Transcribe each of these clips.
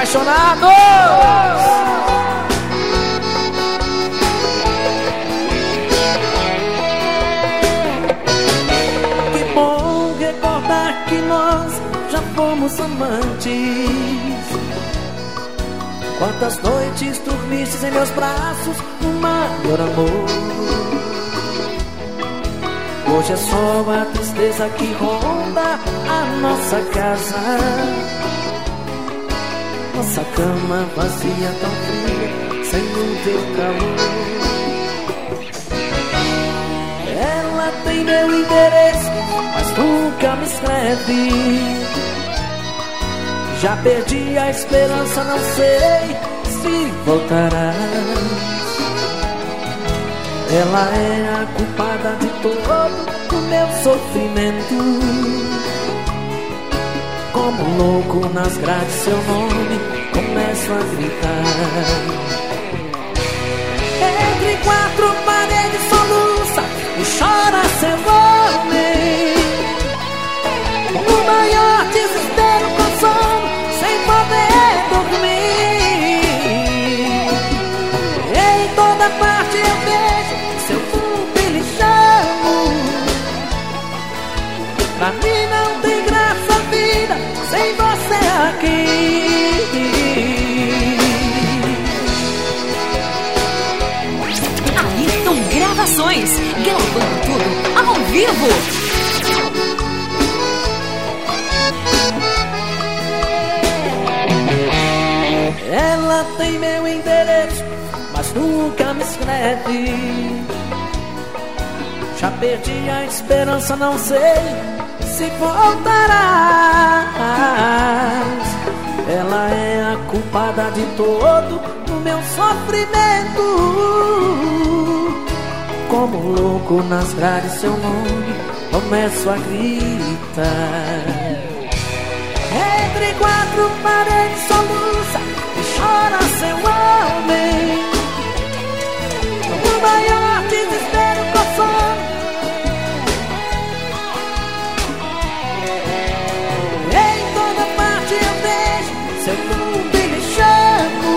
apaixonados. Que bom recordar que nós já fomos amantes. Quantas noites dormistes em meus braços, o maior amor. Hoje é só a tristeza que ronda a nossa casa. Nossa cama vazia, tão fria, sem o teu calor. Ela tem meu endereço, mas nunca me escreve. Já perdi a esperança, não sei se voltarás. Ela é a culpada de todo o meu sofrimento. Como louco nas grades seu nome começo a gritar. Entre quatro paredes soluça e chora seu homem. O maior desespero com sono, sem poder dormir. Em toda parte eu vejo seu fundo e lhe chamo. Pra mim não tem graça a vida sem você aqui. Ayrton Gravações, gravando tudo ao vivo. Ela tem meu endereço, mas nunca me escreve. Já perdi a esperança, não sei se voltarás. Ela é a culpada de todo o meu sofrimento. Como louco nas grades seu nome começo a gritar. Entre quatro paredes soluça e chora seu homem. O maior desespero com sono. Em toda parte eu vejo seu mundo e lhe chamo.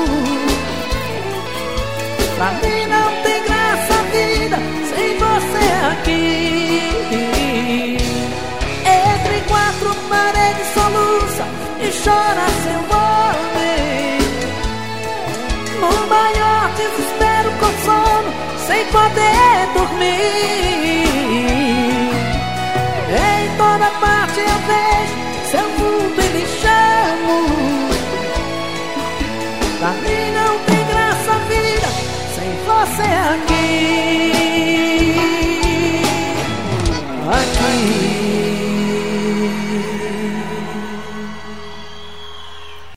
Pra mim não tem graça a vida sem você aqui. Entre quatro paredes soluça e chora seu homem. No maior desespero com sono, sem poder dormir. Em toda parte eu vejo seu mundo e lhe chamo. Pra mim não tem graça a vida sem você aqui.